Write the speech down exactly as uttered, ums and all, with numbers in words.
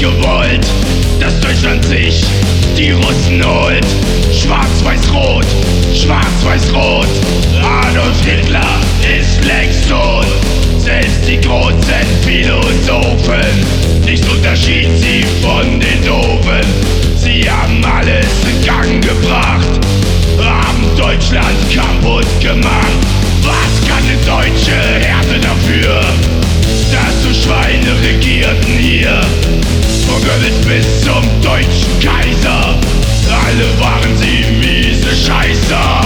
gewollt, dass Deutschland sich die Russen holt. Schwarz-Weiß-Rot, Schwarz-Weiß-Rot, Adolf Hitler ist längst tot. Selbst die großen Philosophen, nicht unterschied sie von den Doofen. Sie haben alles in Gang gebracht, haben Deutschland kaputt gemacht. Was kann eine deutsche Härte dafür, dass so Schweine regierten hier? Von Goebbels bis zum deutschen Kaiser, alle waren sie miese Scheißer.